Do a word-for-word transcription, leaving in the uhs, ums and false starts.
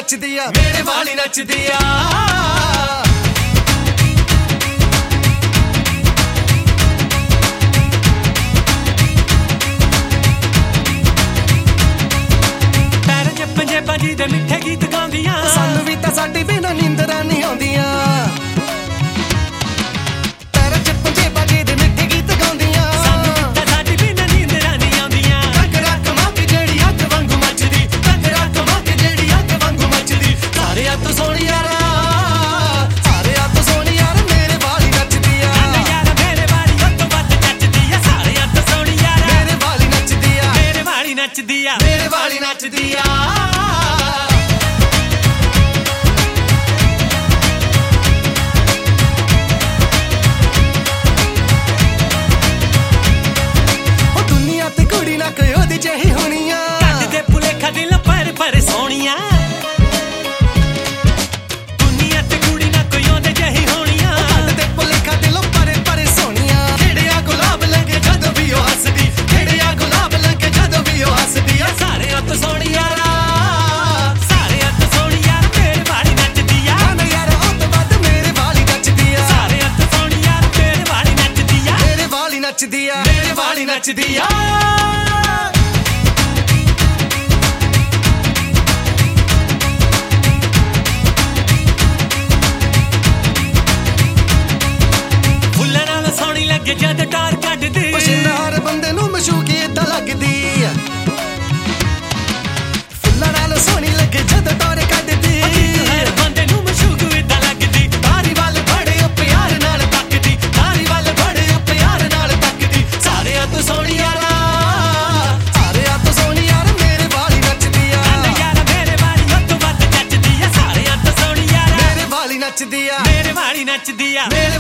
ਨੱਚਦੀ ਆ ਮੇਰੇ ਵਾਲੀ ਨੱਚਦੀ ਆ ਪੈਰ ਜੇ ਪੰਜੇਬਾਂ ਜੀ ਦੇ ਮਿੱਠੇ ਗੀਤ ਗਾਉਂਦੀਆਂ ਸਾਨੂੰ ਵੀ ਤਾਂ ਸਾਡੀ ਬਿਨਾਂ ਨੀਂਦਰਾਂ ਨਹੀਂ ਆਉਂਦੀਆਂ ਮੇਰੇ ਵਾਲੀ ਨੱਚਦੀ ਆ ਉਹ ਦੁਨੀਆ ਤੇ ਕੁੜੀ ਨਾ ਕੋਈ ਉਹਦੀ ਜਿਹੀ ਹੋਣੀ ਆ ਕੱਢ ਦੇ ਭੁਲੇਖਾ ਦਿਲ ਪਰ ਪਰ ਸੋਹਣੀਆਂ ਦੁਨੀਆ ਤੇ ਕੁੜੀ ਨਾ ਕੋਈ ਉਹਦੇ ਜਿਹੀ ਹੋਣੀ ਆ ਕੱਢ ਦੇ ਭੁਲੇਖਾ ਦਿਲ ਪਰ ਪਰ ਸੋਹਣੀਆਂ ਖਿੜਿਆ ਗੁਲਾਬ ਲੱਗੇ ਜਦੋਂ ਵੀ ਉਹ ਹੱਸਦੀ ਖਿੜਿਆ ਗੁਲਾਬ ਲੱਗੇ ਜਦੋਂ ਵੀ ਉਹ ਹੱਸਦੀ ਆ ਸਾਰਿਆਂ ਤੋਂ ਸੋਹਣੀ ਯਾਰਾ ਨੱਚਦੀ ਆ ਮੇਰੇ ਵਾਲੀ ਨੱਚਦੀ ਆ ਫੁੱਲਾਂ ਨਾਲ ਸੋਹਣੀ ਲੱਗੇ ਜਦ ਟਾਰ ਕੱਢਦੀ ਪਛਿੰਦਾਰ ਬੰਦੇ ਨੂੰ ਮਸ਼ੂਕੀ ਏਦਾਂ ਲੱਗਦੀ ਆ ਫੁੱਲਾਂ ਨਾਲ ਸੋਹਣੀ ਲੱਗੇ ਜਦ ਟਾਰ ਕੱਢਦੀ ਹਰ ਬੰਦੇ ਨੂੰ ਮਸ਼ੂਕ ਏਦਾਂ ਲੱਗਦੀ ਤਾਰੀ ਵੱਲ ਬੜੇ ਪਿਆਰ ਨਾਲ ਤੱਕਦੀ ਤਾਰੀ ਵੱਲ ਬੜੇ ਪਿਆਰ ਨਾਲ ਤੱਕਦੀ ਸਾਰਿਆਂ ਤੋਂ ਸੋਹਣੀ ਯਾਰਾ ਸਾਰਿਆਂ ਤੋਂ ਸੋਹਣੀ ਯਾਰ ਮੇਰੇ ਵਾਲੀ ਨੱਚਦੀ ਆ ਯਾਰਾ ਮੇਰੇ ਵਾਲੀ ਹੱਥੋਂ ਵੱਧ ਨੱਚਦੀ ਆ ਸਾਰਿਆਂ ਤੋਂ ਸੋਹਣੀ ਯਾਰਾ ਮੇਰੇ ਵਾਲੀ ਨੱਚਦੀ ਆ ਮੇਰੇ ਵਾਲੀ ਨੱਚਦੀ ਆ ਮੇਰੇ